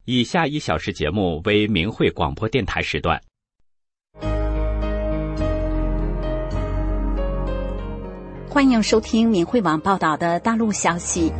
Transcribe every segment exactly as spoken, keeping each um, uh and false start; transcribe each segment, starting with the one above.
以下一小时节目为明慧广播电台时段。 欢迎收听明慧网报道的大陆消息。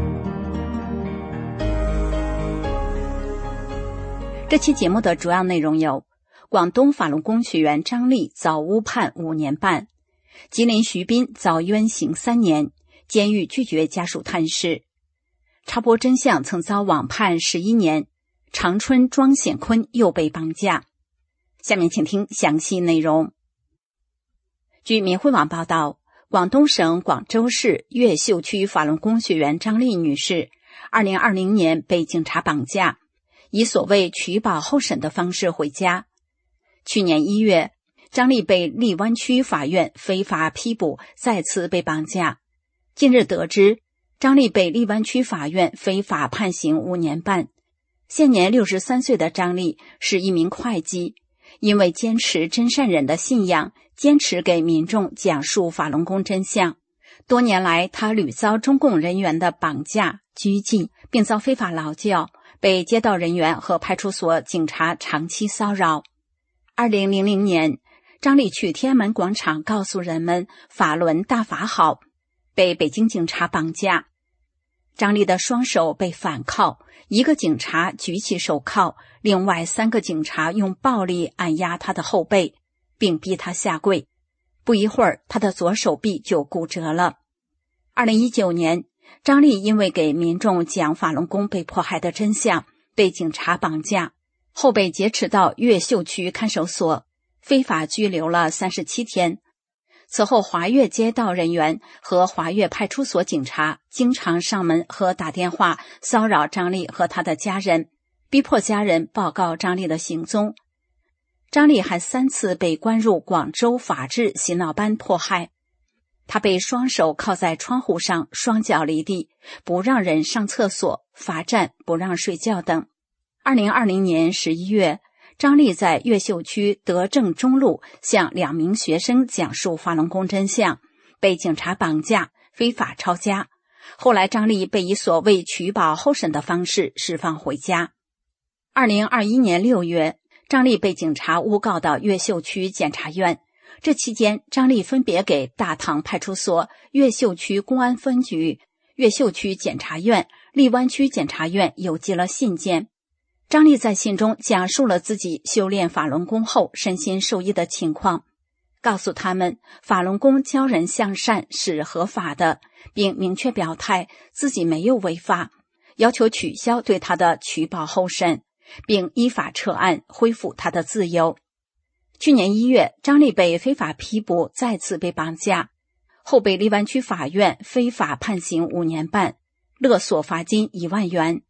这期节目的主要内容有：广东法轮功学员张丽遭误判五年半，吉林徐斌遭冤刑三年，监狱拒绝家属探视；插播真相曾遭网判十一年，长春庄显坤又被绑架。下面请听详细内容。据明慧网报道，广东省广州市越秀区法轮功学员张丽女士二零二零年被警察绑架，以所谓取保候审的方式回家。去年一月，张丽被荔湾区法院非法批捕，再次被绑架。近日得知，张丽被荔湾区法院非法判刑五年半。现年六十三岁的张丽是一名会计，因为坚持真善忍的信仰，坚持给民众讲述法轮功真相。多年来，他屡遭中共人员的绑架、拘禁，并遭非法劳教，被街道人员和派出所警察长期骚扰。二零零零年，张丽去天安门广场告诉人们法轮大法好，被北京警察绑架。张丽的双手被反铐，一个警察举起手铐，另外三个警察用暴力按压他的后背，并逼他下跪。不一会儿，他的左手臂就骨折了。二零一九年，张丽因为给民众讲法轮功被迫害的真相，被警察绑架，后被劫持到越秀区看守所，非法拘留了三十七天。此后，华越街道人员和华越派出所警察经常上门和打电话骚扰张丽和他的家人，逼迫家人报告张丽的行踪。张丽还三次被关入广州法治洗脑班迫害。他被双手铐在窗户上，双脚离地，不让人上厕所，罚站，不让睡觉等。二零二零年十一月，张丽在越秀区德政中路向两名学生讲述法轮功真相，被警察绑架，非法抄家。后来张丽被以所谓取保候审的方式释放回家。二零二一年六月，张丽被警察诬告到越秀区检察院。这期间，张丽分别给大塘派出所、越秀区公安分局、越秀区检察院、荔湾区检察院邮寄了信件。张丽在信中讲述了自己修炼法轮功后身心受益的情况，告诉他们法轮功教人向善是合法的，并明确表态自己没有违法，要求取消对他的取保候审，并依法撤案，恢复他的自由。去年一月，张丽被非法批捕，再次被绑架，后被荔湾区法院非法判刑五年半，勒索罚金一万元。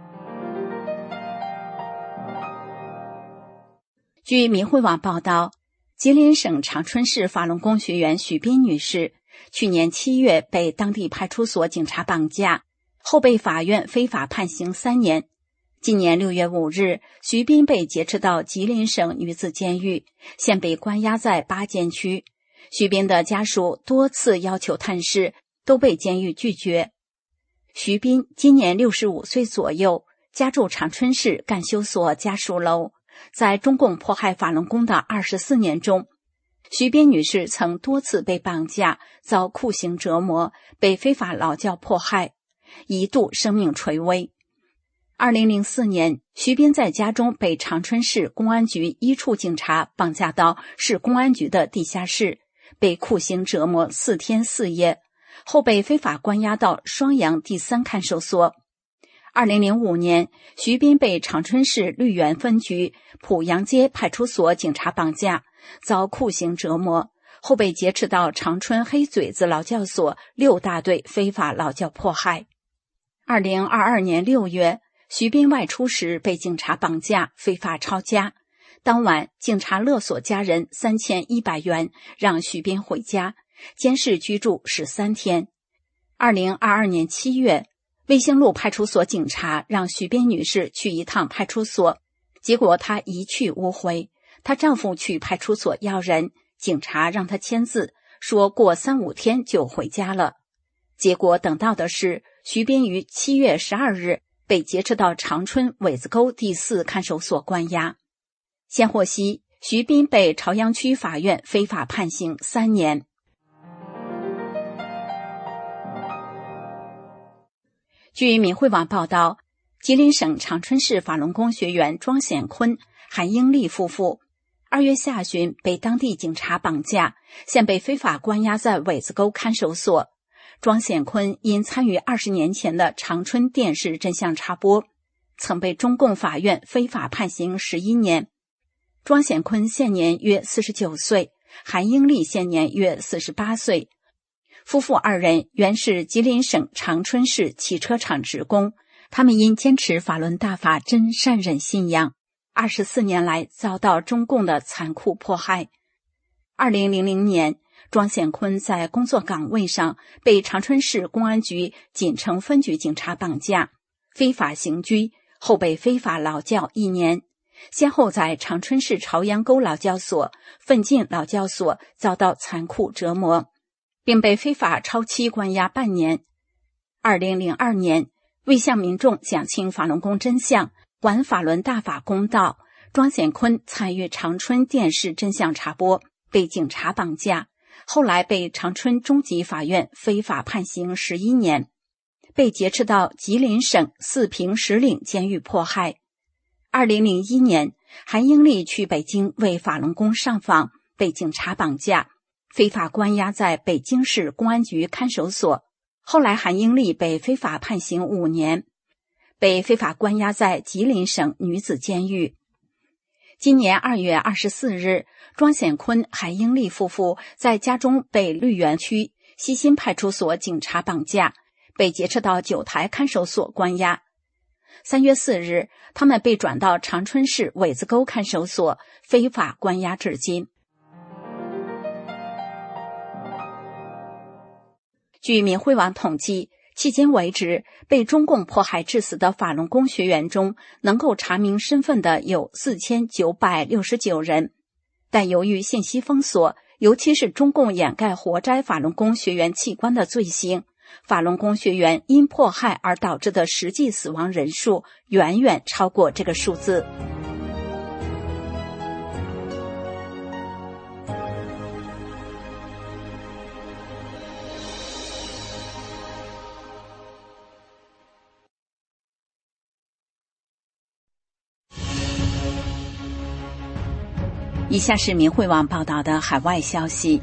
据明慧网报道，吉林省长春市法轮功学员许斌女士去年七月被当地派出所警察绑架，后被法院非法判刑三年。今年六月五日，徐斌被劫持到吉林省女子监狱，现被关押在八监区。徐斌的家属多次要求探视，都被监狱拒绝。徐斌今年六十五岁左右，家住长春市干休所家属楼。在中共迫害法轮功的二十四年中，徐斌女士曾多次被绑架，遭酷刑折磨，被非法劳教迫害，一度生命垂危。二零零四年，徐斌在家中被长春市公安局一处警察绑架到市公安局的地下室，被酷刑折磨四天四夜，后被非法关押到双阳第三看守所。二零零五年，徐斌被长春市绿园分局濮阳街派出所警察绑架，遭酷刑折磨，后被劫持到长春黑嘴子劳教所六大队非法劳教迫害。二零二二年六月，徐斌外出时被警察绑架，非法抄家。当晚，警察勒索家人三千一百元，让徐斌回家，监视居住十三天。二零二二年七月，卫星路派出所警察让徐斌女士去一趟派出所，结果她一去无回。她丈夫去派出所要人，警察让她签字，说过三五天就回家了。结果等到的是徐斌于七月十二日被劫持到长春苇子沟第四看守所关押。现获悉，徐斌被朝阳区法院非法判刑三年。据民汇网报道，吉林省长春市法轮功学员庄显坤、韩英丽夫妇二月下旬被当地警察绑架，现被非法关押在苇子沟看守所。庄显坤因参与二十年前的长春电视真相插播，曾被中共法院非法判刑十一年。庄显坤现年约四十九岁，韩英丽现年约四十八岁。夫妇二人原是吉林省长春市汽车厂职工，他们因坚持法轮大法真善忍信仰，二十四年来遭到中共的残酷迫害。二零零零年，庄显坤在工作岗位上被长春市公安局锦城分局警察绑架，非法刑拘，后被非法劳教一年，先后在长春市朝阳沟劳教所、奋进劳教所遭到残酷折磨，并被非法超期关押半年。二零零二年，为向民众讲清法轮功真相，还法轮大法公道，庄显坤参与长春电视真相插播，被警察绑架，后来被长春中级法院非法判刑十一年，被劫持到吉林省四平石岭监狱迫害。二零零一年，韩英丽去北京为法轮功上访，被警察绑架，非法关押在北京市公安局看守所。后来韩英丽被非法判刑五年，被非法关押在吉林省女子监狱。今年二月二十四日，庄显坤、韩英丽夫妇在家中被绿园区西新派出所警察绑架，被劫持到九台看守所关押。三月四日，他们被转到长春市苇子沟看守所，非法关押至今。据民汇网统计，迄今为止，被中共迫害致死的法轮功学员中，能够查明身份的有四千九百六十九人。但由于信息封锁，尤其是中共掩盖活摘法轮功学员器官的罪行，法轮功学员因迫害而导致的实际死亡人数远远超过这个数字。以下是民汇网报道的海外消息。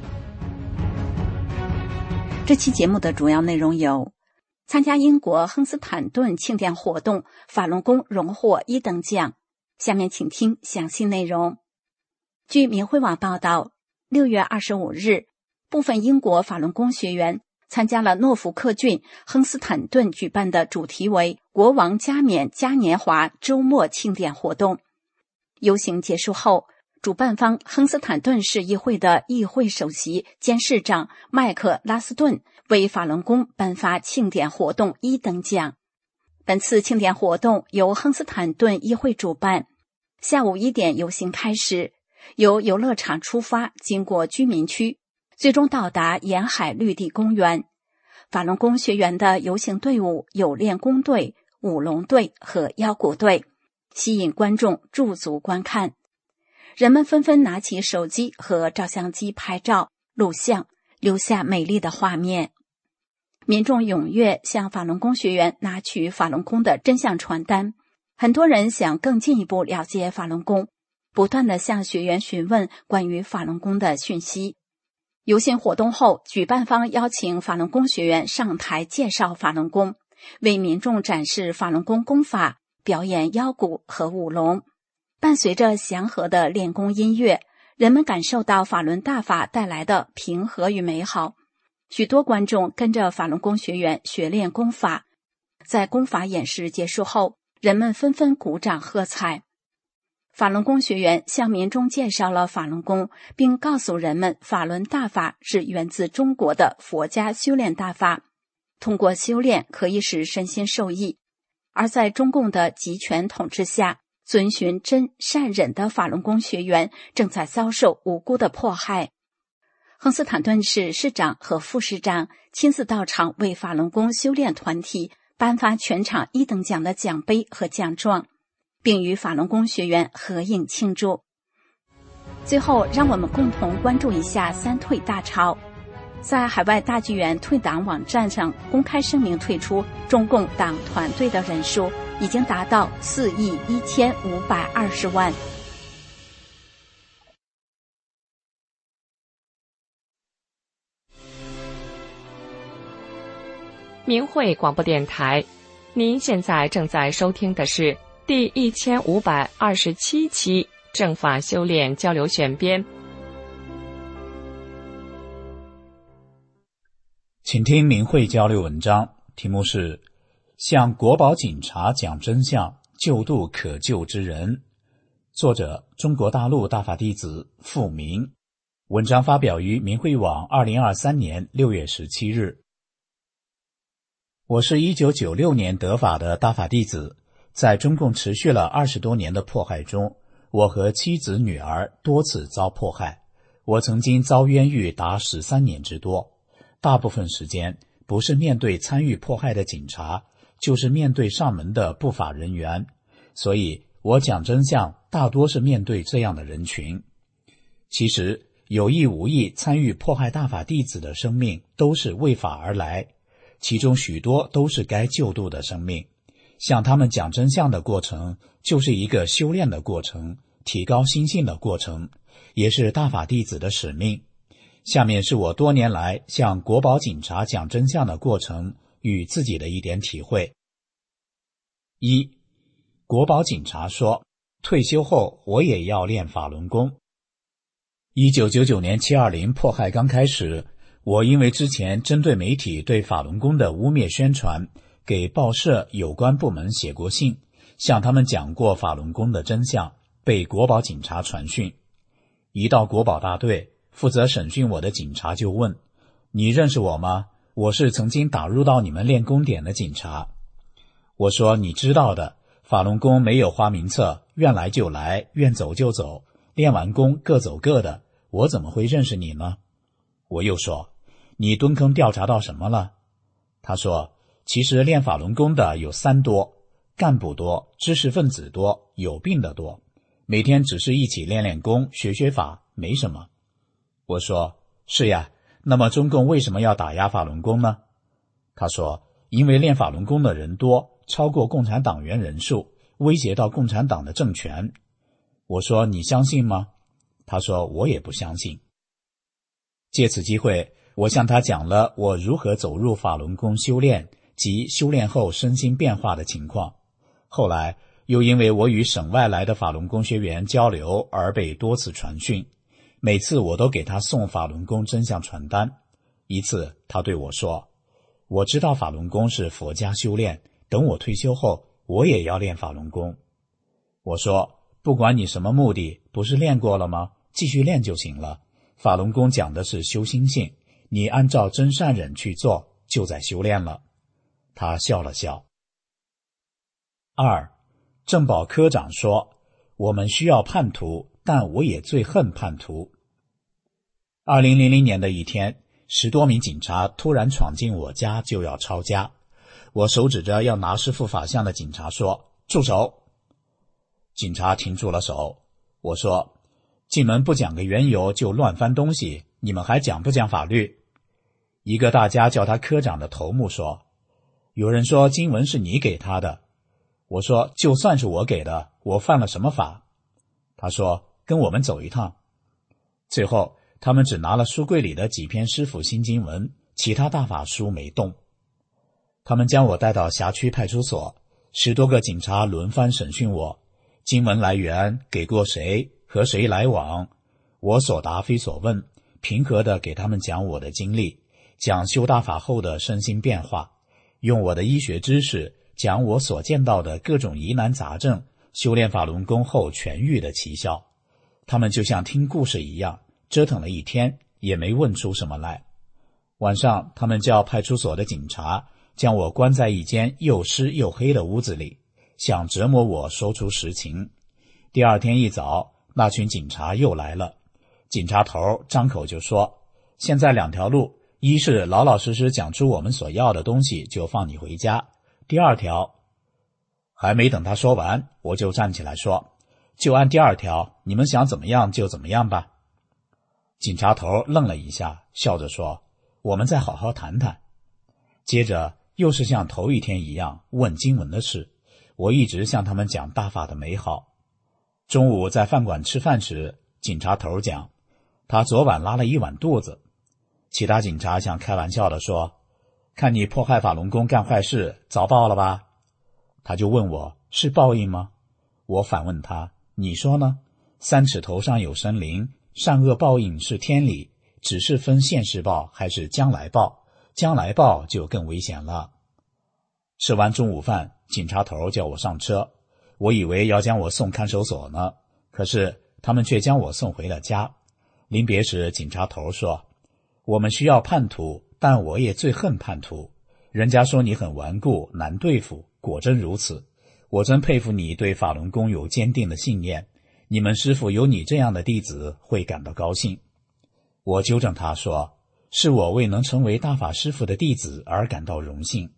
这期节目的主要内容有：参加英国亨斯坦顿庆典活动，法轮功荣获一等奖。下面请听详细内容。据民汇网报道，六月二十五日，部分英国法轮功学员参加了诺福克郡亨斯坦顿举办的主题为“国王加冕嘉年华”周末庆典活动。游行结束后，主办方亨斯坦顿市议会的议会首席兼市长麦克拉斯顿为法轮功颁发庆典活动一等奖。本次庆典活动由亨斯坦顿议会主办，下午一点游行开始，由游乐场出发，经过居民区，最终到达沿海绿地公园。法轮功学员的游行队伍有练功队、舞龙队和腰鼓队，吸引观众驻足观看。人们纷纷拿起手机和照相机拍照、录像，留下美丽的画面。民众踊跃向法轮功学员拿取法轮功的真相传单，很多人想更进一步了解法轮功，不断地向学员询问关于法轮功的讯息。游行活动后，举办方邀请法轮功学员上台介绍法轮功，为民众展示法轮功功法，表演腰鼓和舞龙。伴随着祥和的练功音乐，人们感受到法轮大法带来的平和与美好。许多观众跟着法轮功学员学练功法，在功法演示结束后，人们纷纷鼓掌喝彩。法轮功学员向民众介绍了法轮功，并告诉人们法轮大法是源自中国的佛家修炼大法，通过修炼可以使身心受益。而在中共的集权统治下，遵循真善忍的法轮功学员正在遭受无辜的迫害。亨斯坦顿市市长和副市长亲自到场为法轮功修炼团体颁发全场一等奖的奖杯和奖状，并与法轮功学员合影庆祝。最后，让我们共同关注一下三退大潮。在海外大剧院退党网站上公开声明退出中共党团队的人数已经达到四亿一千五百二十万。 明慧广播电台，您现在正在收听的是第一千五百二十七期正法修炼交流选编。 请听明慧交流文章，题目是向国宝警察讲真相，救度可救之人。作者中国大陆大法弟子付明。文章发表于明慧网二零二三年六月十七日。我是一九九六年得法的大法弟子，在中共持续了二十多年的迫害中，我和妻子女儿多次遭迫害，我曾经遭冤狱达十三年之多。大部分时间不是面对参与迫害的警察，就是面对上门的不法人员，所以我讲真相大多是面对这样的人群。其实有意无意参与迫害大法弟子的生命都是为法而来，其中许多都是该救度的生命。向他们讲真相的过程就是一个修炼的过程，提高心性的过程，也是大法弟子的使命。下面是我多年来向国宝警察讲真相的过程与自己的一点体会。一，国宝警察说，退休后我也要练法轮功。一九九九年七二零迫害刚开始，我因为之前针对媒体对法轮功的污蔑宣传，给报社有关部门写过信，向他们讲过法轮功的真相，被国宝警察传讯。一到国宝大队，负责审讯我的警察就问，你认识我吗？我是曾经打入到你们练功点的警察。我说，你知道的，法轮功没有花名册，愿来就来，愿走就走，练完功各走各的，我怎么会认识你呢？我又说，你蹲坑调查到什么了？他说，其实练法轮功的有三多，干部多，知识分子多，有病的多，每天只是一起练练功，学学法，没什么。我说，是呀，那么中共为什么要打压法轮功呢？他说，因为练法轮功的人多，超过共产党员人数，威胁到共产党的政权。我说，你相信吗？他说，我也不相信。借此机会，我向他讲了我如何走入法轮功修炼及修炼后身心变化的情况。后来又因为我与省外来的法轮功学员交流而被多次传讯，每次我都给他送法轮功真相传单。一次他对我说，我知道法轮功是佛家修炼，等我退休后我也要练法轮功。我说，不管你什么目的，不是练过了吗？继续练就行了。法轮功讲的是修心性，你按照真善忍去做，就在修炼了。他笑了笑。二，政保科长说，我们需要叛徒，但我也最恨叛徒。二零零零年的一天，十多名警察突然闯进我家，就要抄家。我手指着要拿师父法相的警察说，住手！警察停住了手。我说，进门不讲个缘由就乱翻东西，你们还讲不讲法律？一个大家叫他科长的头目说，有人说经文是你给他的。我说，就算是我给的，我犯了什么法？他说，跟我们走一趟。最后他们只拿了书柜里的几篇师父心经文，其他大法书没动。他们将我带到辖区派出所，十多个警察轮番审讯我，经文来源，给过谁，和谁来往，我所答非所问，平和地给他们讲我的经历，讲修大法后的身心变化，用我的医学知识讲我所见到的各种疑难杂症，修炼法轮功后痊愈的奇效。他们就像听故事一样，折腾了一天，也没问出什么来。晚上，他们叫派出所的警察将我关在一间又湿又黑的屋子里，想折磨我说出实情。第二天一早，那群警察又来了。警察头张口就说，现在两条路，一是老老实实讲出我们所要的东西，就放你回家， 第二条。还没等他说完，我就站起来说，就按第二条，你们想怎么样就怎么样吧。警察头愣了一下，笑着说，我们再好好谈谈。接着又是像头一天一样问经文的事，我一直向他们讲大法的美好。中午在饭馆吃饭时，警察头讲，他昨晚拉了一碗肚子。其他警察想开玩笑地说，看你迫害法轮功干坏事，遭报了吧？他就问我，是报应吗？我反问他，你说呢？三尺头上有神灵，善恶报应是天理，只是分现世报还是将来报，将来报就更危险了。吃完中午饭，警察头叫我上车，我以为要将我送看守所呢，可是他们却将我送回了家。临别时，警察头说，我们需要叛徒，但我也最恨叛徒。人家说你很顽固，难对付，果真如此。我真佩服你对法轮功有坚定的信念，你们师父有你这样的弟子会感到高兴。我纠正他说，是我为能成为大法师父的弟子而感到荣幸。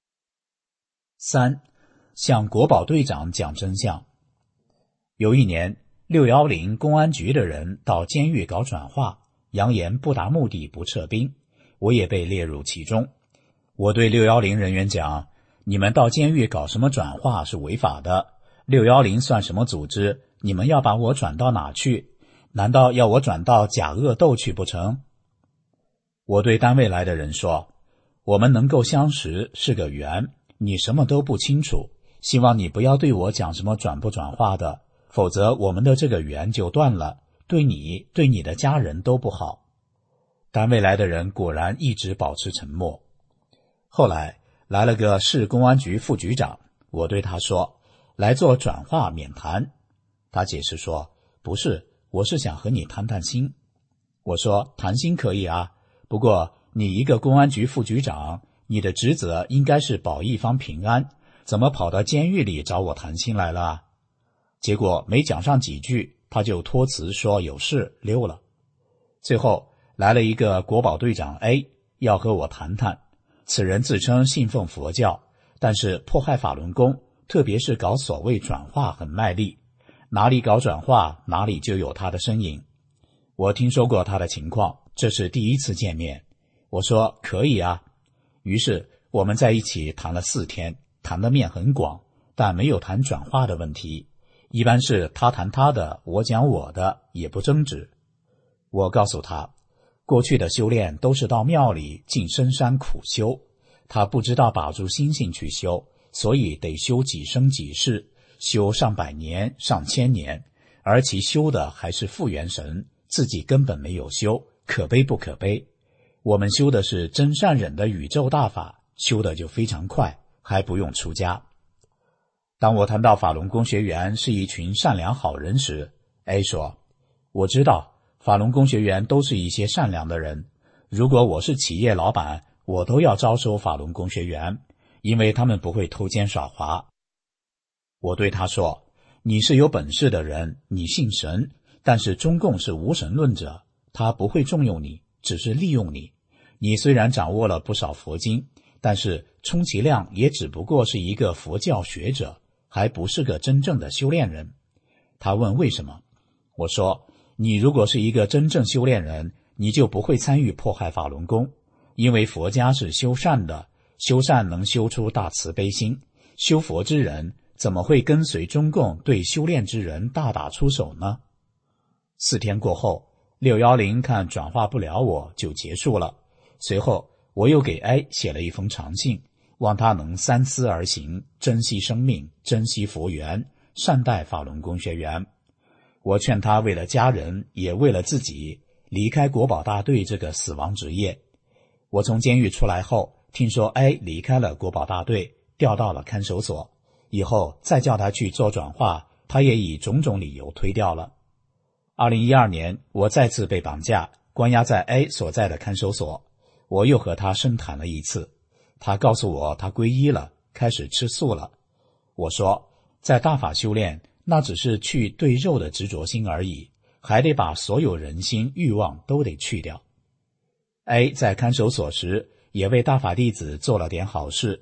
三，向国保队长讲真相。有一年，六一零公安局的人到监狱搞转化，扬言不达目的不撤兵，我也被列入其中。我对六一零人员讲，你们到监狱搞什么转化是违法的，六一零算什么组织？你们要把我转到哪去？难道要我转到假恶斗去不成？我对单位来的人说，我们能够相识是个缘，你什么都不清楚，希望你不要对我讲什么转不转化的，否则我们的这个缘就断了，对你对你的家人都不好。单位来的人果然一直保持沉默。后来来了个市公安局副局长，我对他说，来做转化免谈。他解释说，不是，我是想和你谈谈心。我说，谈心可以啊，不过你一个公安局副局长，你的职责应该是保一方平安，怎么跑到监狱里找我谈心来了？结果没讲上几句，他就托辞说有事溜了。最后来了一个国保队长 A， 要和我谈谈。此人自称信奉佛教，但是迫害法轮功，特别是搞所谓转化很卖力，哪里搞转化哪里就有他的身影。我听说过他的情况，这是第一次见面。我说可以啊。于是我们在一起谈了四天，谈的面很广，但没有谈转化的问题，一般是他谈他的，我讲我的，也不争执。我告诉他，过去的修炼都是到庙里进深山苦修，他不知道把住心性去修，所以得修几生几世，修上百年上千年，而其修的还是复原神，自己根本没有修，可悲不可悲。我们修的是真善忍的宇宙大法，修的就非常快，还不用出家。当我谈到法轮功学员是一群善良好人时， A 说，我知道法轮功学员都是一些善良的人，如果我是企业老板，我都要招收法轮功学员，因为他们不会偷奸耍滑。我对他说，你是有本事的人，你信神，但是中共是无神论者，他不会重用你，只是利用你。你虽然掌握了不少佛经，但是充其量也只不过是一个佛教学者，还不是个真正的修炼人。他问为什么？我说，你如果是一个真正修炼人，你就不会参与迫害法轮功，因为佛家是修善的，修善能修出大慈悲心，修佛之人怎么会跟随中共对修炼之人大打出手呢？四天过后，六一零看转化不了我就结束了。随后我又给 A 写了一封长信，望他能三思而行，珍惜生命，珍惜佛缘，善待法轮功学员。我劝他为了家人，也为了自己，离开国保大队这个死亡职业。我从监狱出来后，听说 A 离开了国保大队，调到了看守所，以后再叫他去做转化，他也以种种理由推掉了。二零一二年，我再次被绑架，关押在 A 所在的看守所。我又和他深谈了一次，他告诉我他皈依了，开始吃素了。我说，在大法修炼，那只是去对肉的执着心而已，还得把所有人心欲望都得去掉。A 在看守所时也为大法弟子做了点好事，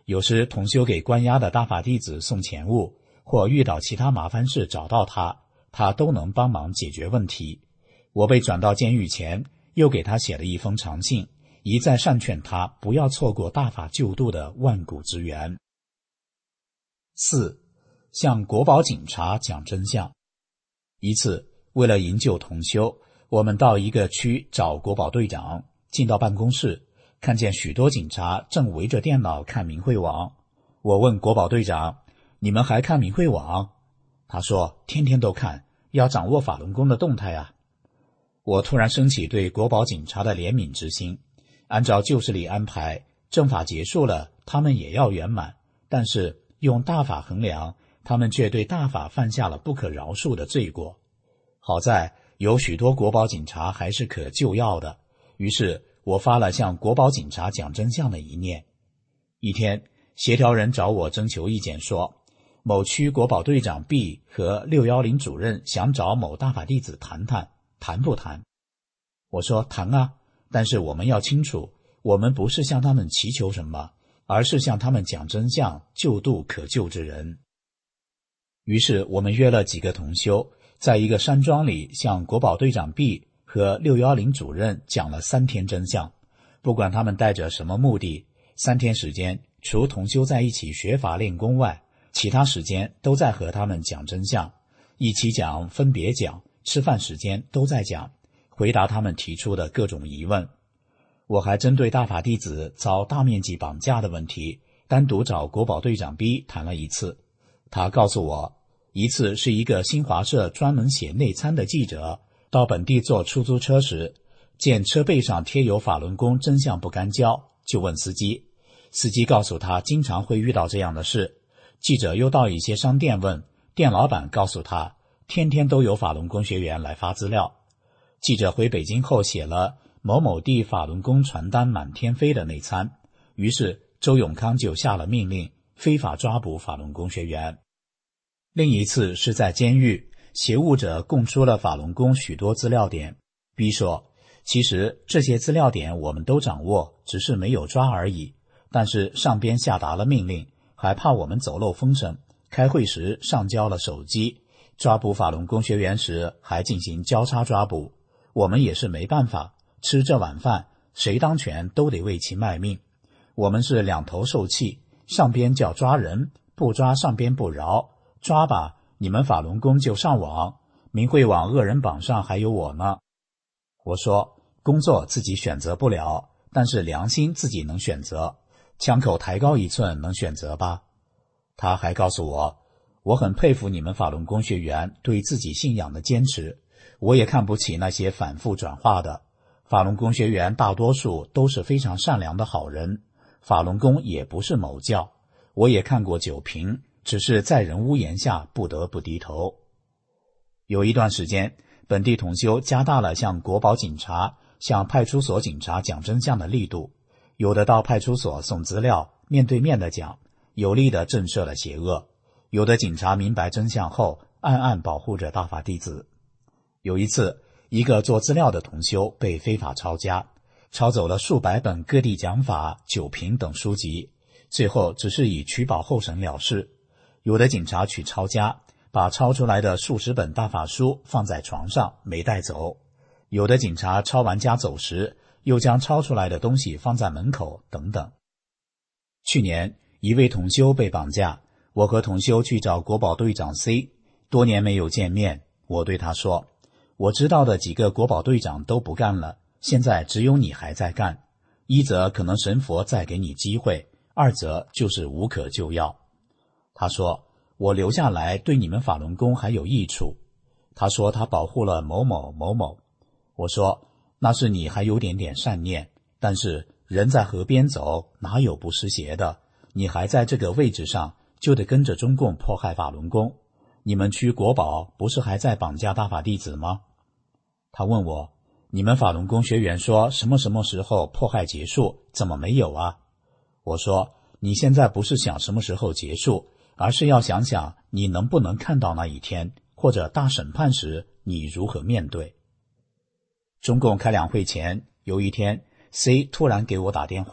有时同修给关押的大法弟子送钱物，或遇到其他麻烦事找到他，他都能帮忙解决问题。我被转到监狱前，又给他写了一封长信，一再善劝他不要错过大法救度的万古之源。四、向国保警察讲真相。一次，为了营救同修，我们到一个区找国保队长，进到办公室，看见许多警察正围着电脑看明慧网。我问国保队长，你们还看明慧网？他说，天天都看，要掌握法轮功的动态啊。我突然升起对国保警察的怜悯之心，按照旧事里安排，正法结束了，他们也要圆满，但是用大法衡量，他们却对大法犯下了不可饶恕的罪过。好在有许多国保警察还是可救药的，于是我发了向国保警察讲真相的一念。一天，协调人找我征求意见说，某区国保队长 B 和六一零主任想找某大法弟子谈谈，谈不谈？我说谈啊，但是我们要清楚，我们不是向他们祈求什么，而是向他们讲真相，救度可救之人。于是我们约了几个同修，在一个山庄里向国保队长 B 和六一零主任讲了三天真相，不管他们带着什么目的，三天时间除同修在一起学法练功外，其他时间都在和他们讲真相，一起讲，分别讲，吃饭时间都在讲，回答他们提出的各种疑问。我还针对大法弟子遭大面积绑架的问题，单独找国保队长 B 谈了一次。他告诉我，一次是一个新华社专门写内参的记者到本地坐出租车时，见车背上贴有法轮功真相不干交，就问司机，司机告诉他经常会遇到这样的事。记者又到一些商店问，店老板告诉他天天都有法轮功学员来发资料。记者回北京后写了某某地法轮功传单满天飞的内参，于是周永康就下了命令，非法抓捕法轮功学员。另一次是在监狱，挟物者供出了法轮功许多资料点。 B 说，其实这些资料点我们都掌握，只是没有抓而已，但是上边下达了命令，还怕我们走漏风声，开会时上交了手机，抓捕法轮功学员时还进行交叉抓捕，我们也是没办法，吃这碗饭，谁当权都得为其卖命。我们是两头受气，上边叫抓人，不抓上边不饶，抓吧，你们法轮功就上网，明慧网恶人榜上还有我呢。我说，工作自己选择不了，但是良心自己能选择，枪口抬高一寸能选择吧。他还告诉我，我很佩服你们法轮功学员对自己信仰的坚持，我也看不起那些反复转化的。法轮功学员大多数都是非常善良的好人，法轮功也不是某教，我也看过九评，只是在人屋檐下不得不低头。有一段时间，本地同修加大了向国保警察、向派出所警察讲真相的力度，有的到派出所送资料，面对面的讲，有力的震慑了邪恶；有的警察明白真相后，暗暗保护着大法弟子。有一次，一个做资料的同修被非法抄家，抄走了数百本各地讲法、九评等书籍，最后只是以取保候审了事。有的警察取抄家，把抄出来的数十本大法书放在床上没带走；有的警察抄完家走时，又将抄出来的东西放在门口等等。去年一位同修被绑架，我和同修去找国保队长 C， 多年没有见面，我对他说，我知道的几个国保队长都不干了，现在只有你还在干，一则可能神佛再给你机会，二则就是无可救药。他说，我留下来对你们法轮功还有益处。他说他保护了某某某某。我说，那是你还有点点善念，但是人在河边走，哪有不湿鞋的？你还在这个位置上，就得跟着中共迫害法轮功。你们区国保不是还在绑架大法弟子吗？他问我，你们法轮功学员说什么什么时候迫害结束，怎么没有啊？我说，你现在不是想什么时候结束，而是要想想你能不能看到那一天，或者大审判时你如何面对。中共开两会前，有一天 C 突然给我打电话，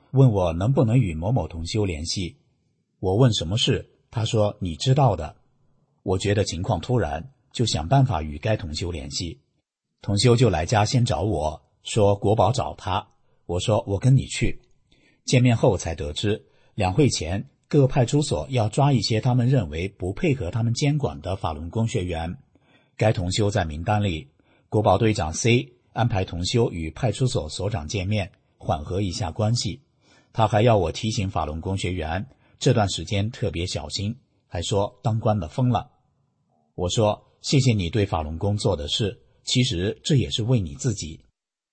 问我能不能与某某同修联系。我问什么事，他说你知道的。我觉得情况突然，就想办法与该同修联系。同修就来家先找我，说国宝找他。我说我跟你去。见面后才得知，两会前各派出所要抓一些他们认为不配合他们监管的法轮功学员。该同修在名单里，国保队长 C 安排同修与派出所所长见面，缓和一下关系。他还要我提醒法轮功学员这段时间特别小心，还说当官的疯了。我说谢谢你对法轮功做的事，其实这也是为你自己。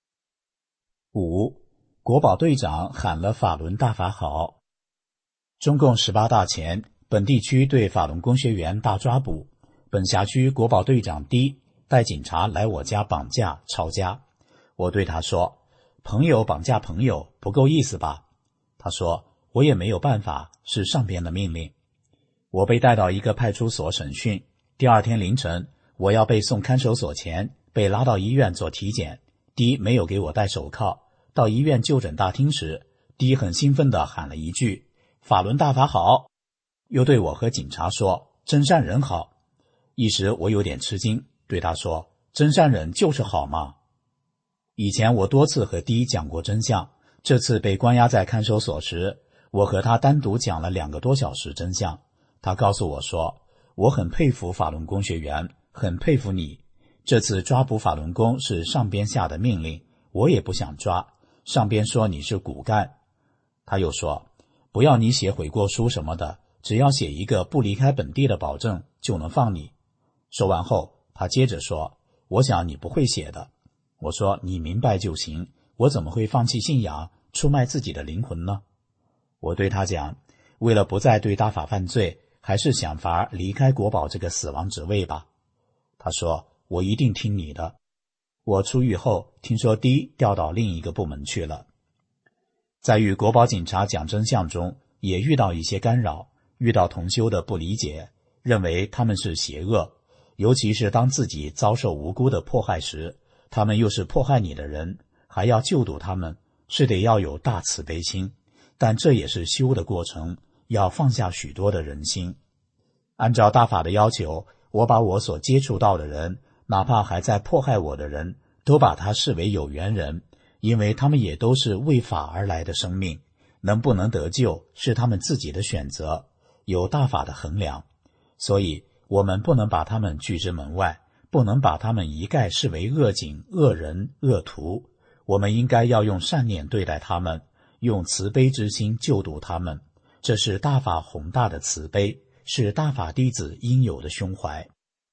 五，国保队长喊了法轮大法好。中共十八大前，本地区对法轮功学员大抓捕，本辖区国保队长 D 带警察来我家绑架抄家。我对他说，朋友绑架朋友不够意思吧？他说我也没有办法，是上边的命令。我被带到一个派出所审讯，第二天凌晨我要被送看守所前，被拉到医院做体检。 D 没有给我戴手铐，到医院就诊大厅时， D 很兴奋地喊了一句法轮大法好，又对我和警察说真善人好。一时我有点吃惊，对他说真善人就是好嘛。以前我多次和 D 讲过真相，这次被关押在看守所时，我和他单独讲了两个多小时真相。他告诉我说，我很佩服法轮功学员，很佩服你。这次抓捕法轮功是上边下的命令，我也不想抓，上边说你是骨干。他又说，不要你写悔过书什么的，只要写一个不离开本地的保证就能放你。说完后，他接着说，我想你不会写的。我说你明白就行，我怎么会放弃信仰，出卖自己的灵魂呢？我对他讲，为了不再对大法犯罪，还是想法离开国保这个死亡职位吧。他说，我一定听你的。我出狱后，听说 D 调到另一个部门去了。在与国保警察讲真相中，也遇到一些干扰，遇到同修的不理解，认为他们是邪恶，尤其是当自己遭受无辜的迫害时，他们又是迫害你的人，还要救度他们，是得要有大慈悲心，但这也是修的过程，要放下许多的人心。按照大法的要求，我把我所接触到的人，哪怕还在迫害我的人，都把他视为有缘人，因为他们也都是为法而来的生命，能不能得救是他们自己的选择，有大法的衡量。所以我们不能把他们拒之门外，不能把他们一概视为恶警、恶人、恶徒。我们应该要用善念对待他们，用慈悲之心救度他们，这是大法宏大的慈悲，是大法弟子应有的胸怀。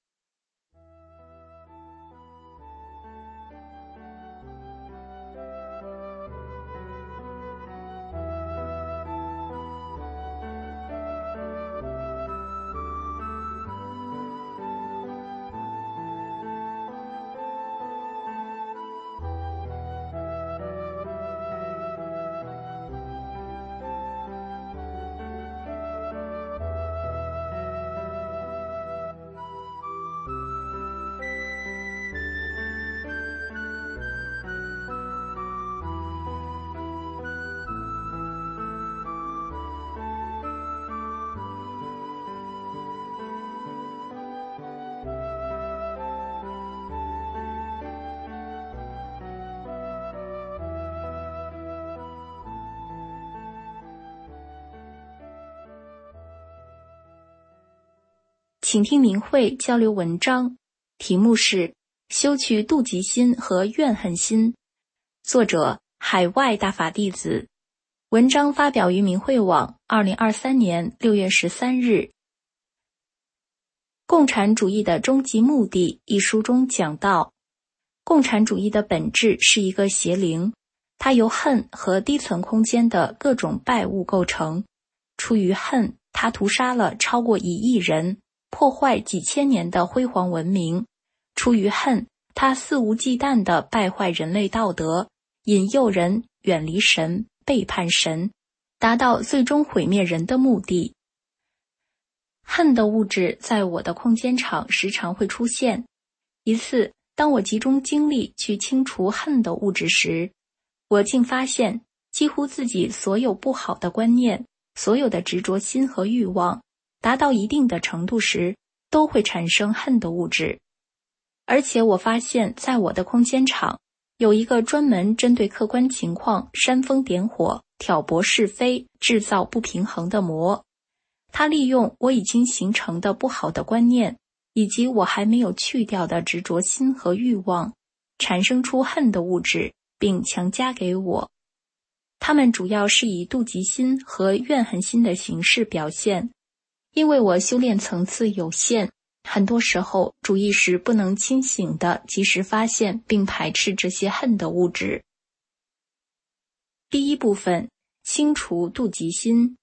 请听明慧交流文章，题目是修去妒忌心和怨恨心，作者海外大法弟子。文章发表于明慧网二零二三年六月十三日。共产主义的终极目的一书中讲到，共产主义的本质是一个邪灵，它由恨和低层空间的各种败物构成。出于恨，它屠杀了超过一亿人，破坏几千年的辉煌文明。出于恨，他肆无忌惮地败坏人类道德，引诱人远离神，背叛神，达到最终毁灭人的目的。恨的物质在我的空间场时常会出现。一次，当我集中精力去清除恨的物质时，我竟发现几乎自己所有不好的观念，所有的执着心和欲望，达到一定的程度时，都会产生恨的物质。而且我发现，在我的空间场，有一个专门针对客观情况煽风点火、挑拨是非、制造不平衡的魔。它利用我已经形成的不好的观念，以及我还没有去掉的执着心和欲望，产生出恨的物质，并强加给我。它们主要是以妒忌心和怨恨心的形式表现。因为我修炼层次有限，很多时候主意识不能清醒地及时发现并排斥这些恨的物质。第一部分，清除妒忌心。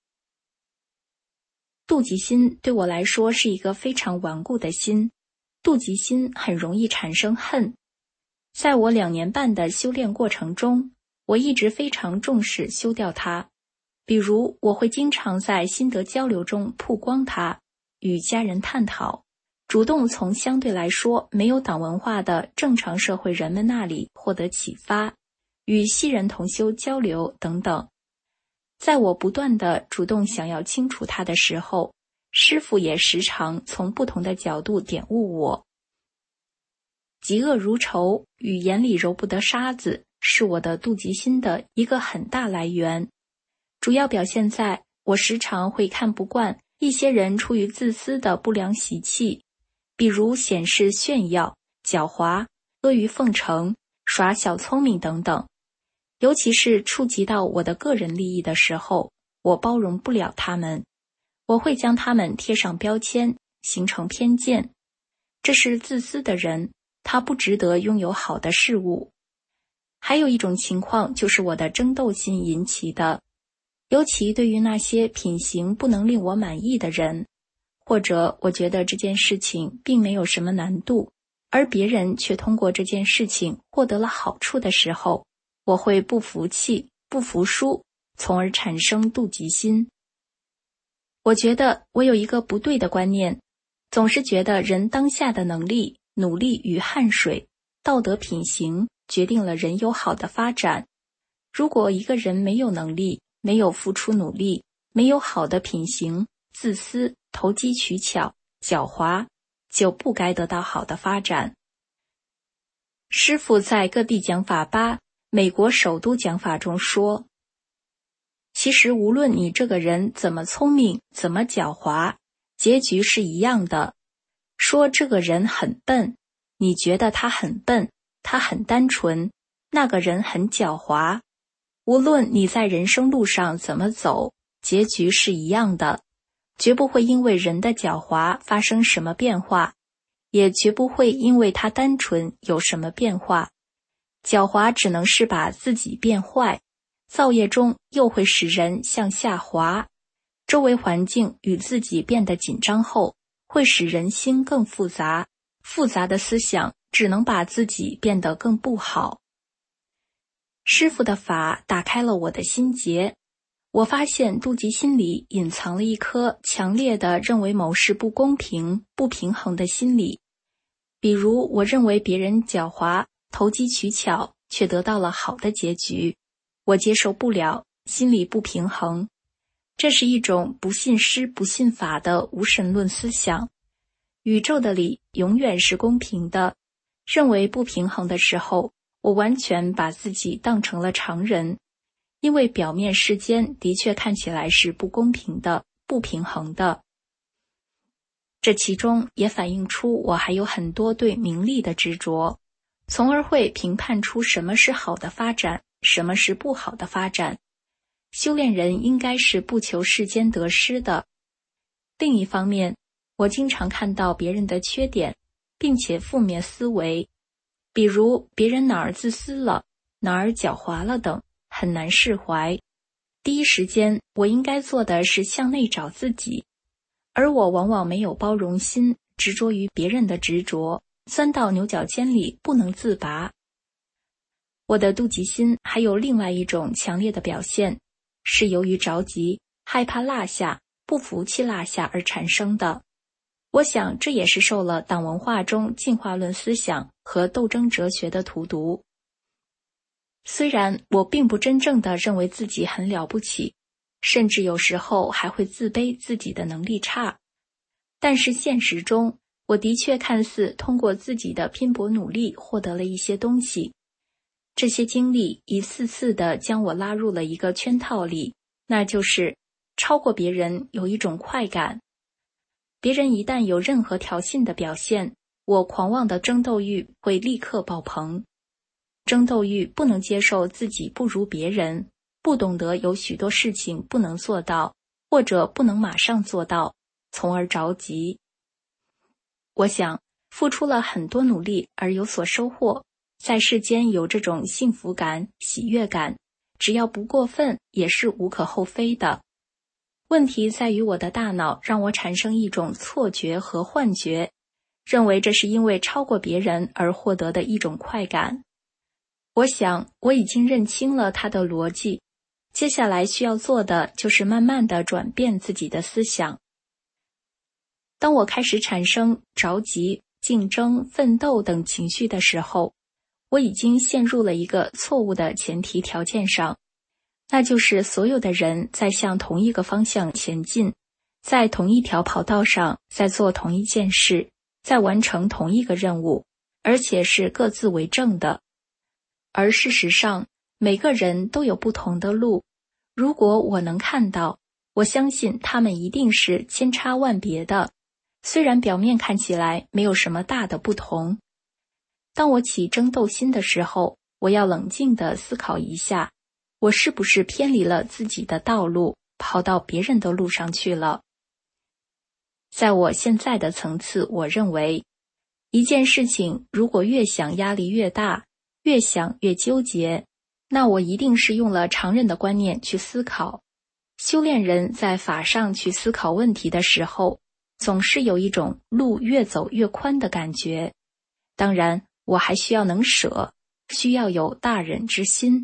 妒忌心对我来说是一个非常顽固的心，妒忌心很容易产生恨。在我两年半的修炼过程中，我一直非常重视修掉它。比如，我会经常在心得交流中曝光它，与家人探讨，主动从相对来说没有党文化的正常社会人们那里获得启发，与西人同修交流等等。在我不断地主动想要清除它的时候，师父也时常从不同的角度点悟我。嫉恶如仇与眼里揉不得沙子，是我的妒忌心的一个很大来源。主要表现在我时常会看不惯一些人出于自私的不良习气，比如显示炫耀、狡猾、阿谀奉承、耍小聪明等等。尤其是触及到我的个人利益的时候，我包容不了他们，我会将他们贴上标签，形成偏见。这是自私的人，他不值得拥有好的事物。还有一种情况就是我的争斗心引起的，尤其对于那些品行不能令我满意的人，或者我觉得这件事情并没有什么难度，而别人却通过这件事情获得了好处的时候，我会不服气、不服输，从而产生妒忌心。我觉得我有一个不对的观念，总是觉得人当下的能力、努力与汗水、道德品行决定了人有好的发展。如果一个人没有能力，没有付出努力，没有好的品行，自私、投机取巧、狡猾，就不该得到好的发展。师父在各地讲法八美国首都讲法中说，其实无论你这个人怎么聪明，怎么狡猾，结局是一样的。说这个人很笨，你觉得他很笨，他很单纯，那个人很狡猾。无论你在人生路上怎么走，结局是一样的，绝不会因为人的狡猾发生什么变化，也绝不会因为他单纯有什么变化。狡猾只能是把自己变坏，造业中又会使人向下滑，周围环境与自己变得紧张后，会使人心更复杂，复杂的思想只能把自己变得更不好。师父的法打开了我的心结，我发现妒忌心里隐藏了一颗强烈的认为某事不公平、不平衡的心理。比如，我认为别人狡猾、投机取巧，却得到了好的结局，我接受不了，心里不平衡。这是一种不信师不信法的无神论思想。宇宙的理永远是公平的，认为不平衡的时候，我完全把自己当成了常人，因为表面世间的确看起来是不公平的、不平衡的。这其中也反映出我还有很多对名利的执着，从而会评判出什么是好的发展，什么是不好的发展。修炼人应该是不求世间得失的。另一方面，我经常看到别人的缺点，并且负面思维，比如别人哪儿自私了，哪儿狡猾了等，很难释怀。第一时间，我应该做的是向内找自己，而我往往没有包容心，执着于别人的执着，钻到牛角尖里不能自拔。我的妒忌心还有另外一种强烈的表现，是由于着急、害怕落下、不服气落下而产生的。我想这也是受了党文化中进化论思想和斗争哲学的荼毒。 虽然我并不真正的认为自己很了不起，甚至有时候还会自卑自己的能力差，但是现实中，我的确看似通过自己的拼搏努力获得了一些东西。这些经历一次次地将我拉入了一个圈套里，那就是超过别人有一种快感。别人一旦有任何挑衅的表现，我狂妄的争斗欲会立刻爆棚。争斗欲不能接受自己不如别人，不懂得有许多事情不能做到，或者不能马上做到，从而着急。我想，付出了很多努力而有所收获，在世间有这种幸福感、喜悦感，只要不过分，也是无可厚非的。问题在于我的大脑让我产生一种错觉和幻觉，认为这是因为超过别人而获得的一种快感。我想，我已经认清了它的逻辑，接下来需要做的就是慢慢地转变自己的思想。当我开始产生着急、竞争、奋斗等情绪的时候，我已经陷入了一个错误的前提条件上，那就是所有的人在向同一个方向前进，在同一条跑道上，在做同一件事，在完成同一个任务，而且是各自为政的。而事实上，每个人都有不同的路，如果我能看到，我相信他们一定是千差万别的，虽然表面看起来没有什么大的不同。当我起争斗心的时候，我要冷静地思考一下，我是不是偏离了自己的道路，跑到别人的路上去了。在我现在的层次，我认为，一件事情如果越想压力越大，越想越纠结，那我一定是用了常人的观念去思考。修炼人在法上去思考问题的时候，总是有一种路越走越宽的感觉。当然，我还需要能舍，需要有大忍之心。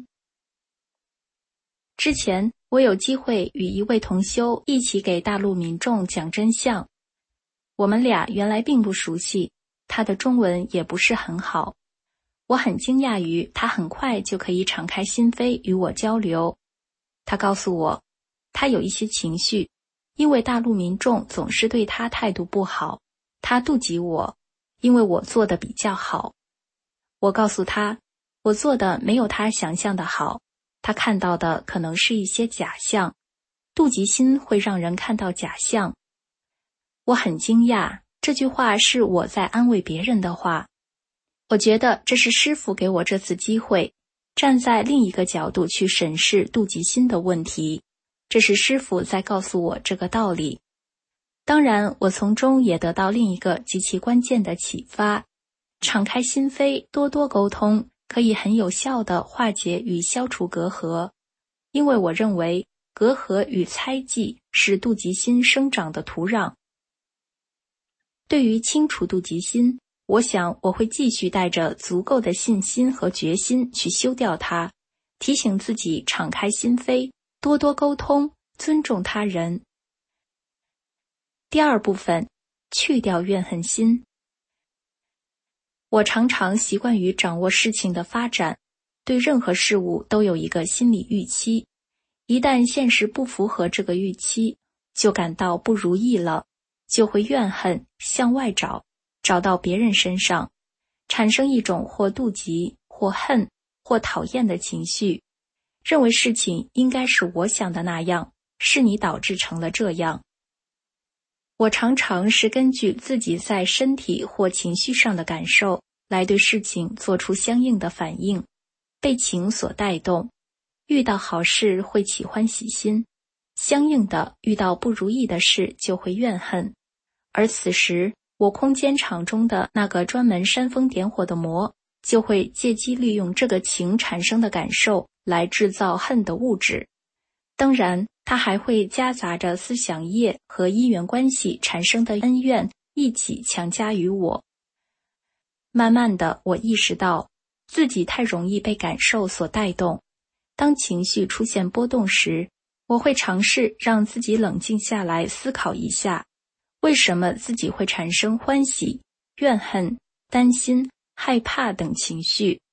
之前，我有机会与一位同修一起给大陆民众讲真相。我们俩原来并不熟悉，他的中文也不是很好。我很惊讶于他很快就可以敞开心扉与我交流。他告诉我，他有一些情绪，因为大陆民众总是对他态度不好，他妒忌我，因为我做得比较好。我告诉他，我做的没有他想象的好，他看到的可能是一些假象，妒忌心会让人看到假象。我很惊讶，这句话是我在安慰别人的话。我觉得这是师父给我这次机会，站在另一个角度去审视妒忌心的问题，这是师父在告诉我这个道理。当然，我从中也得到另一个极其关键的启发，敞开心扉，多多沟通，可以很有效地化解与消除隔阂。因为我认为，隔阂与猜忌是妒忌心生长的土壤。对于清除妒忌心，我想我会继续带着足够的信心和决心去修掉它，提醒自己敞开心扉，多多沟通，尊重他人。第二部分，去掉怨恨心。我常常习惯于掌握事情的发展，对任何事物都有一个心理预期，一旦现实不符合这个预期，就感到不如意了，就会怨恨，向外找，找到别人身上，产生一种或妒忌、或恨、或讨厌的情绪，认为事情应该是我想的那样，是你导致成了这样。我常常是根据自己在身体或情绪上的感受，来对事情做出相应的反应，被情所带动，遇到好事会起欢喜心，相应的遇到不如意的事就会怨恨。而此时，我空间场中的那个专门煽风点火的魔，就会借机利用这个情产生的感受来制造恨的物质。当然，它还会夹杂着思想业和因缘关系产生的恩怨一起强加于我。慢慢的，我意识到自己太容易被感受所带动。当情绪出现波动时，我会尝试让自己冷静下来思考一下，为什么自己会产生欢喜、怨恨、担心、害怕等情绪，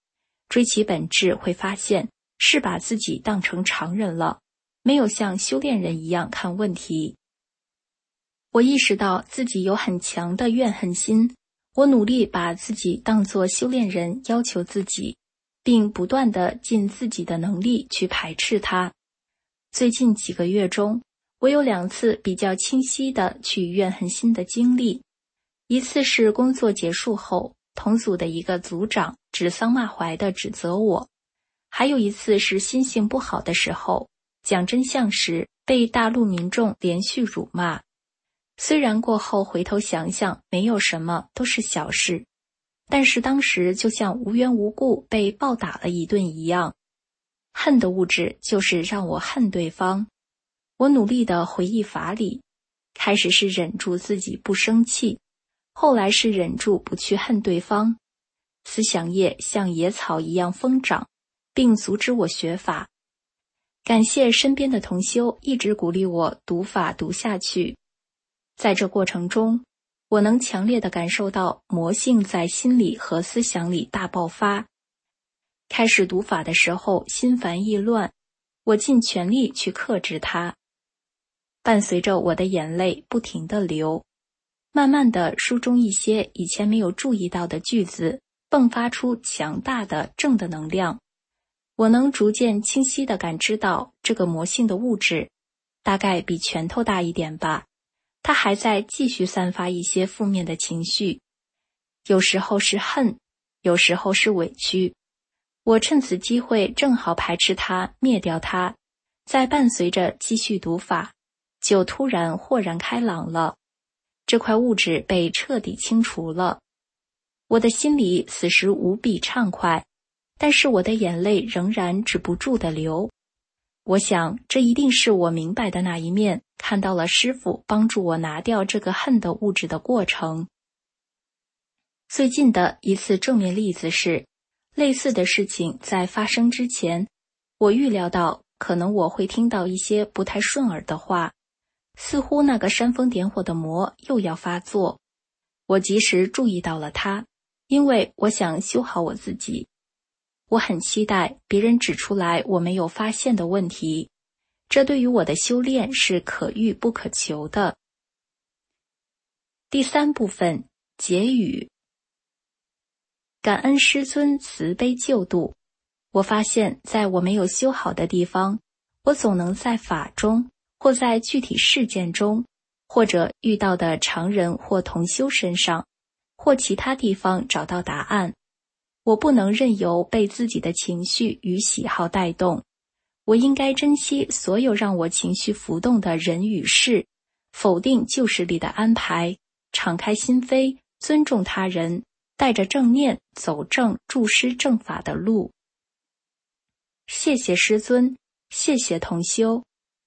追其本质会发现是把自己当成常人了，没有像修炼人一样看问题。我意识到自己有很强的怨恨心，我努力把自己当作修炼人，要求自己，并不断地尽自己的能力去排斥它。最近几个月中，我有两次比较清晰的去怨恨心的经历。一次是工作结束后，同组的一个组长指桑骂槐地指责我；还有一次是心情不好的时候，讲真相时被大陆民众连续辱骂。虽然过后回头想想没有什么，都是小事，但是当时就像无缘无故被暴打了一顿一样。恨的物质就是让我恨对方。我努力地回忆法理，开始是忍住自己不生气，后来是忍住不去恨对方。思想业像野草一样疯长，并阻止我学法。感谢身边的同修一直鼓励我读法读下去。在这过程中，我能强烈地感受到魔性在心理和思想里大爆发。开始读法的时候心烦意乱，我尽全力去克制它。伴随着我的眼泪不停地流，慢慢的书中一些以前没有注意到的句子迸发出强大的正的能量。我能逐渐清晰地感知到这个魔性的物质，大概比拳头大一点吧，它还在继续散发一些负面的情绪，有时候是恨，有时候是委屈。我趁此机会正好排斥它，灭掉它，再伴随着继续读法，就突然豁然开朗了。这块物质被彻底清除了，我的心里此时无比畅快，但是我的眼泪仍然止不住地流。我想，这一定是我明白的那一面，看到了师父帮助我拿掉这个恨的物质的过程。最近的一次正面例子是，类似的事情在发生之前，我预料到可能我会听到一些不太顺耳的话，似乎那个煽风点火的魔又要发作。我及时注意到了它，因为我想修好我自己。我很期待别人指出来我没有发现的问题，这对于我的修炼是可遇不可求的。第三部分，结语。感恩师尊慈悲救度。我发现在我没有修好的地方，我总能在法中，或在具体事件中，或者遇到的常人或同修身上，或其他地方找到答案。我不能任由被自己的情绪与喜好带动，我应该珍惜所有让我情绪浮动的人与事，否定旧势力的安排，敞开心扉，尊重他人，带着正念走正助师正法的路。谢谢师尊，谢谢同修。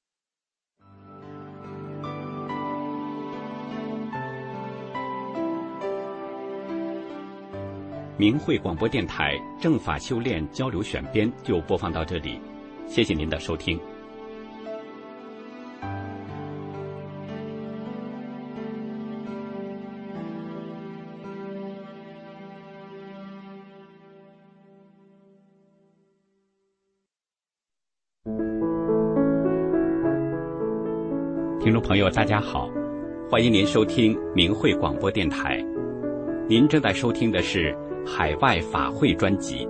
明慧广播电台正法修炼交流选编就播放到这里，谢谢您的收听。听众朋友大家好，欢迎您收听明慧广播电台，您正在收听的是海外法会专辑。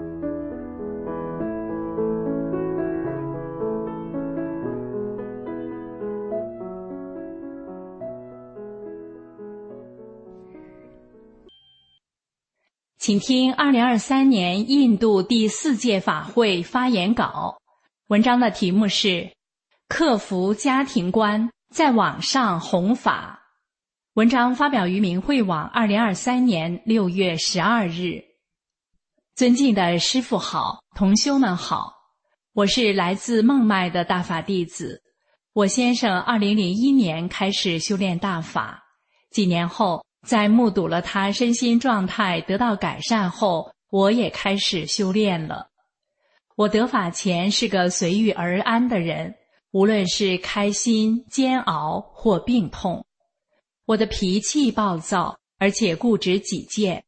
请听二零二三年印度第四届法会发言稿，文章的题目是克服家庭观，在网上弘法。文章发表于明慧网二零二三年六月十二日。尊敬的师父好，同修们好，我是来自孟买的大法弟子。我先生二零零一年开始修炼大法，几年后在目睹了他身心状态得到改善后，我也开始修炼了。我得法前是个随遇而安的人，无论是开心、煎熬或病痛。我的脾气暴躁，而且固执己见。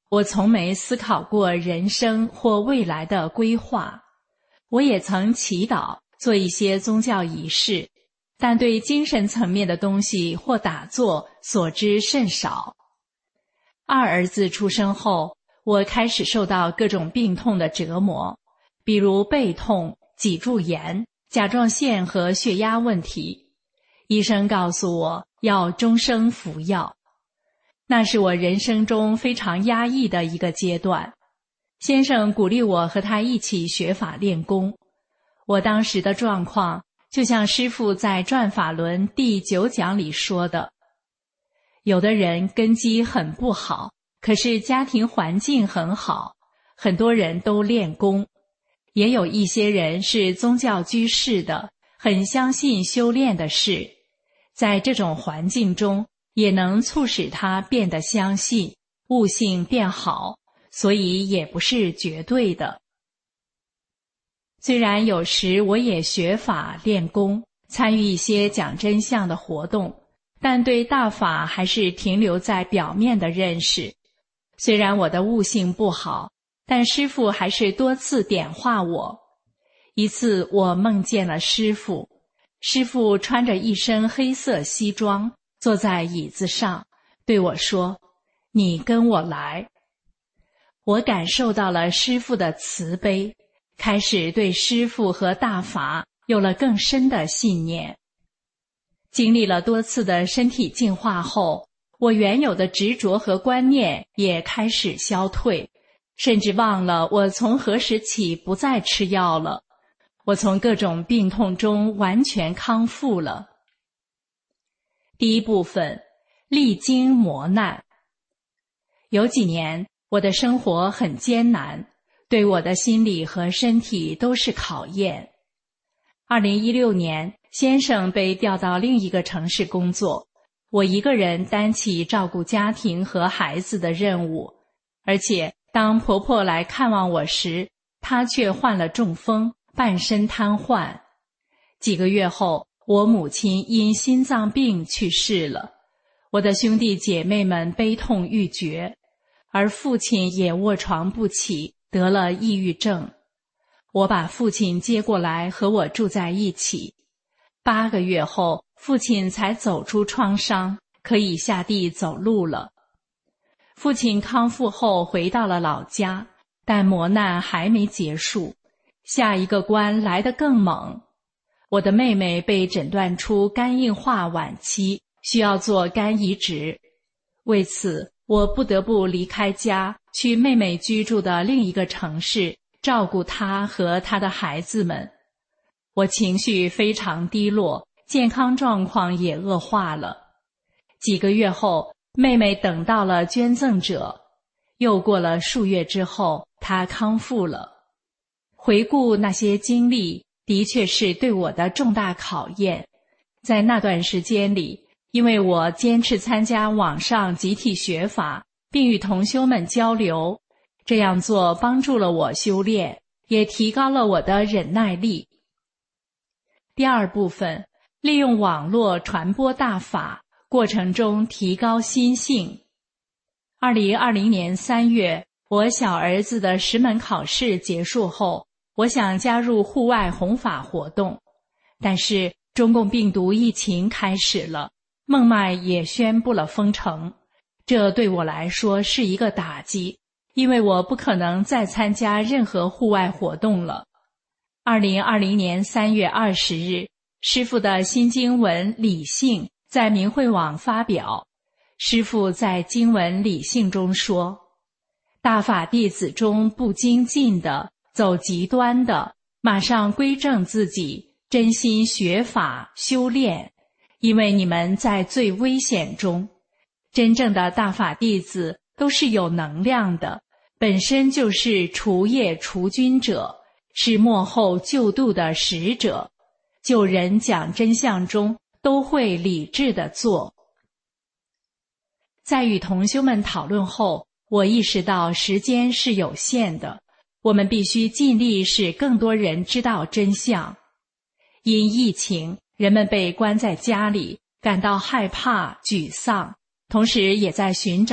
我从没思考过人生或未来的规划。我也曾祈祷，做一些宗教仪式，但对精神层面的东西或打坐所知甚少。二儿子出生后，我开始受到各种病痛的折磨，比如背痛、脊柱炎、甲状腺和血压问题。医生告诉我要终生服药。那是我人生中非常压抑的一个阶段。先生鼓励我和他一起学法练功。我当时的状况就像师父在《转法轮》第九讲里说的，有的人根基很不好，可是家庭环境很好，很多人都练功。也有一些人是宗教居士的，很相信修炼的事，在这种环境中也能促使他变得相信，悟性变好，所以也不是绝对的。虽然有时我也学法练功，参与一些讲真相的活动，但对大法还是停留在表面的认识。虽然我的悟性不好，但师父还是多次点化我。一次我梦见了师父，师父穿着一身黑色西装，坐在椅子上，对我说：“你跟我来。”我感受到了师父的慈悲，开始对师父和大法有了更深的信念。经历了多次的身体净化后，我原有的执着和观念也开始消退，甚至忘了我从何时起不再吃药了。我从各种病痛中完全康复了。第一部分，历经磨难。有几年，我的生活很艰难，对我的心理和身体都是考验。二零一六年，先生被调到另一个城市工作，我一个人担起照顾家庭和孩子的任务，而且当婆婆来看望我时，她却患了中风，半身瘫痪。几个月后，我母亲因心脏病去世了，我的兄弟姐妹们悲痛欲绝，而父亲也卧床不起，得了抑郁症。我把父亲接过来和我住在一起。八个月后，父亲才走出创伤，可以下地走路了。父亲康复后回到了老家，但磨难还没结束，下一个关来得更猛。我的妹妹被诊断出肝硬化晚期，需要做肝移植。为此，我不得不离开家，去妹妹居住的另一个城市，照顾她和她的孩子们。我情绪非常低落，健康状况也恶化了。几个月后，妹妹等到了捐赠者，又过了数月之后，她康复了。回顾那些经历，的确是对我的重大考验。在那段时间里，因为我坚持参加网上集体学法，并与同修们交流，这样做帮助了我修炼，也提高了我的忍耐力。第二部分，利用网络传播大法，过程中提高心性。二零二零年三月，我小儿子的十门考试结束后，我想加入户外弘法活动，但是中共病毒疫情开始了，孟买也宣布了封城，这对我来说是一个打击，因为我不可能再参加任何户外活动了。二零二零年三月二十日，师父的新经文理性在明慧网发表。师父在经文理性中说，大法弟子中不精进的，走极端的，马上归正自己，真心学法修炼，因为你们在最危险中。真正的大法弟子都是有能量的，本身就是除业除菌者，是末后救度的使者，救人讲真相中都会理智地做。在与同修们讨论后，我意识到时间是有限的，我们必须尽力使更多人知道真相。因疫情，人们被关在家里，感到害怕、沮丧，同时也在寻找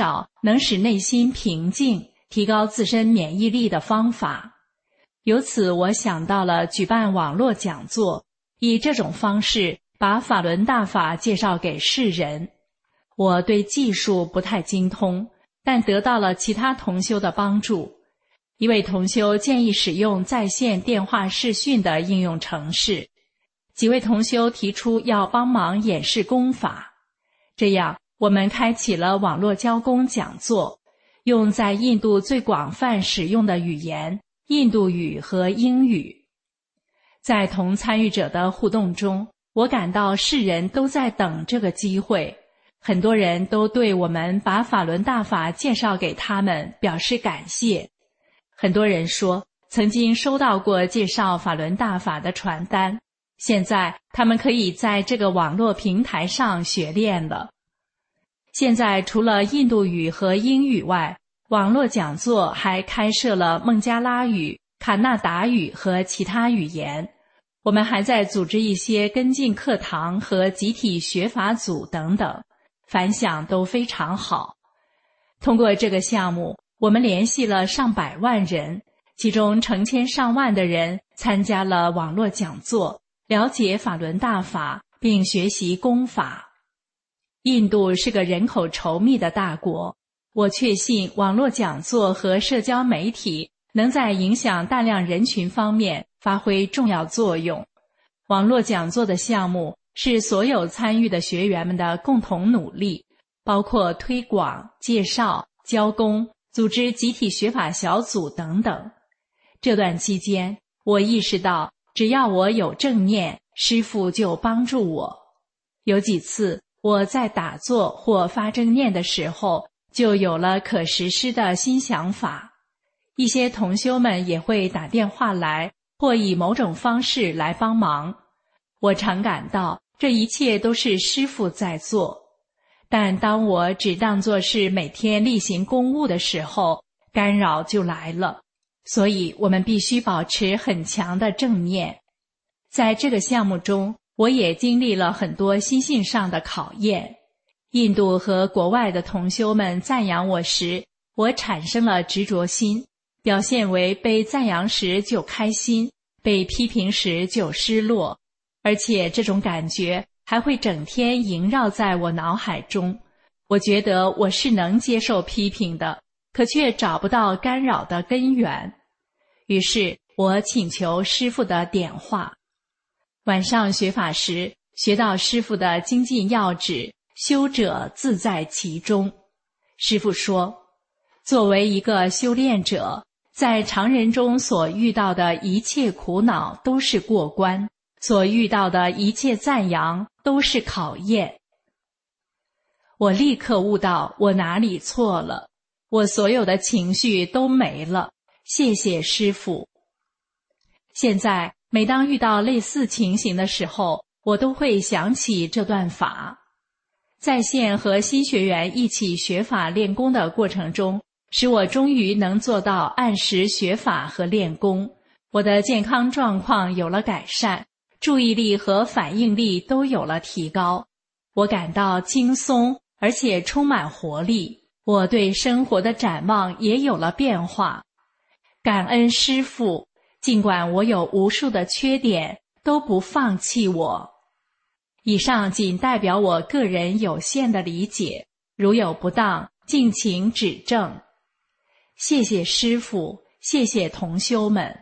能使内心平静、提高自身免疫力的方法。由此我想到了举办网络讲座，以这种方式把法轮大法介绍给世人。我对技术不太精通，但得到了其他同修的帮助。一位同修建议使用在线电话视讯的应用程式，几位同修提出要帮忙演示功法。这样我们开启了网络教功讲座，用在印度最广泛使用的语言印度语和英语。在同参与者的互动中，我感到世人都在等这个机会，很多人都对我们把法轮大法介绍给他们表示感谢。很多人说曾经收到过介绍法轮大法的传单，现在他们可以在这个网络平台上学练了。现在除了印度语和英语外，网络讲座还开设了孟加拉语、卡纳达语和其他语言。我们还在组织一些跟进课堂和集体学法组等等，反响都非常好。通过这个项目，我们联系了上百万人，其中成千上万的人参加了网络讲座，了解法轮大法，并学习功法。印度是个人口稠密的大国，我确信网络讲座和社交媒体能在影响大量人群方面发挥重要作用。网络讲座的项目是所有参与的学员们的共同努力，包括推广、介绍、教功、组织集体学法小组等等。这段期间，我意识到只要我有正念，师父就帮助我。有几次我在打坐或发正念的时候，就有了可实施的新想法。一些同修们也会打电话来，或以某种方式来帮忙。我常感到这一切都是师父在做。但当我只当作是每天例行公务的时候，干扰就来了。所以我们必须保持很强的正念。在这个项目中，我也经历了很多心性上的考验。印度和国外的同修们赞扬我时，我产生了执着心，表现为被赞扬时就开心，被批评时就失落，而且这种感觉还会整天萦绕在我脑海中。我觉得我是能接受批评的，可却找不到干扰的根源。于是我请求师父的点化。晚上学法时，学到师父的精进要旨，修者自在其中。师父说，作为一个修炼者，在常人中所遇到的一切苦恼都是过关，所遇到的一切赞扬都是考验。我立刻悟到我哪里错了，我所有的情绪都没了，谢谢师父。现在每当遇到类似情形的时候，我都会想起这段法。在线和新学员一起学法练功的过程中，使我终于能做到按时学法和练功，我的健康状况有了改善，注意力和反应力都有了提高，我感到轻松，而且充满活力，我对生活的展望也有了变化。感恩师父，尽管我有无数的缺点，都不放弃我。以上仅代表我个人有限的理解，如有不当，敬请指正。谢谢师父，谢谢同修们。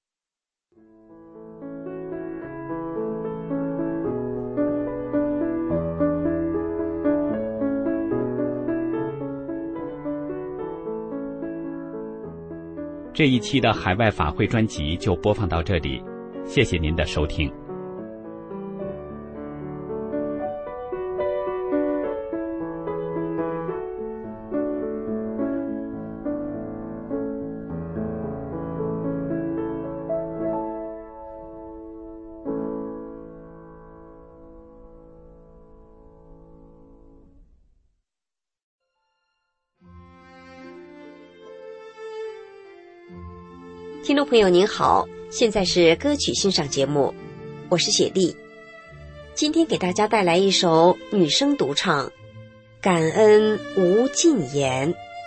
这一期的海外法会专辑就播放到这里，谢谢您的收听。 听众朋友您好，现在是歌曲欣赏节目，我是雪莉。今天给大家带来一首女声独唱《感恩无尽言》。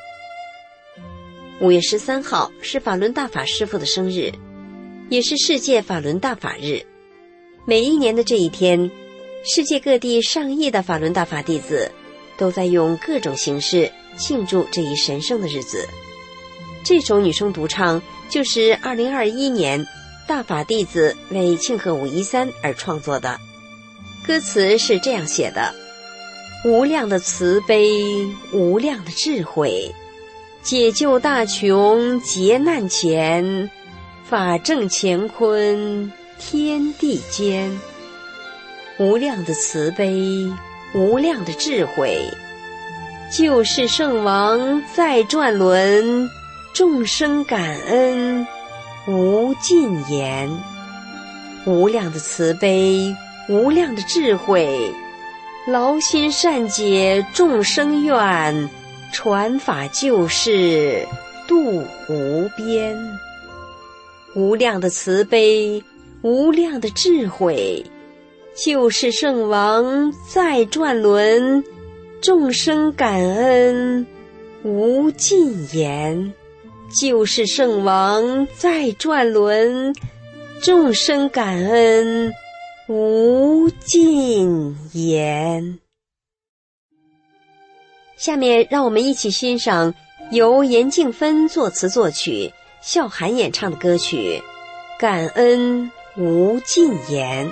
五月十三号是法轮大法师父的生日，也是世界法轮大法日。每一年的这一天，世界各地上亿的法轮大法弟子都在用各种形式庆祝这一神圣的日子。这首女声独唱就是二零二一年大法弟子为庆贺五一三而创作的。歌词是这样写的：无量的慈悲，无量的智慧，解救大穷劫难前，法正乾坤天地间。无量的慈悲，无量的智慧，救世圣王在转轮，众生感恩无尽言。无量的慈悲，无量的智慧，劳心善解众生愿，传法救世度无边。无量的慈悲，无量的智慧，救世圣王在转轮，众生感恩无尽言。救世圣王在转轮，众生感恩无尽言。下面让我们一起欣赏由严静芬作词作曲，笑涵演唱的歌曲《感恩无尽言》。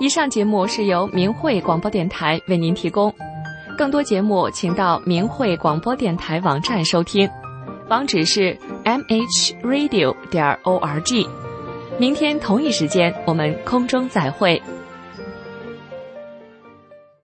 以上节目是由明慧广播电台为您提供，更多节目请到明慧广播电台网站收听，网址是 m h radio 点 org。明天同一时间我们空中再会。